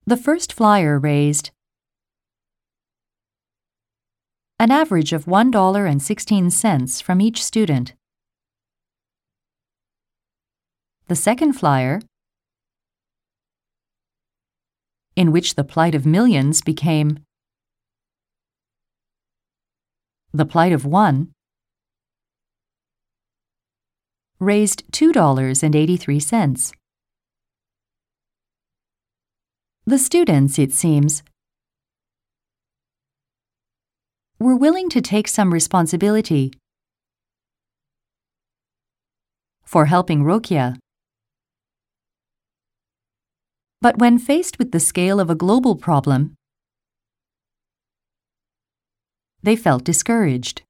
The first flyer raised an average of $1.16 from each student. The second flyer, in which the plight of millions became the plight of one, raised $2.83. The students, it seems, were willing to take some responsibility for helping Rokia. But when faced with the scale of a global problem, they felt discouraged.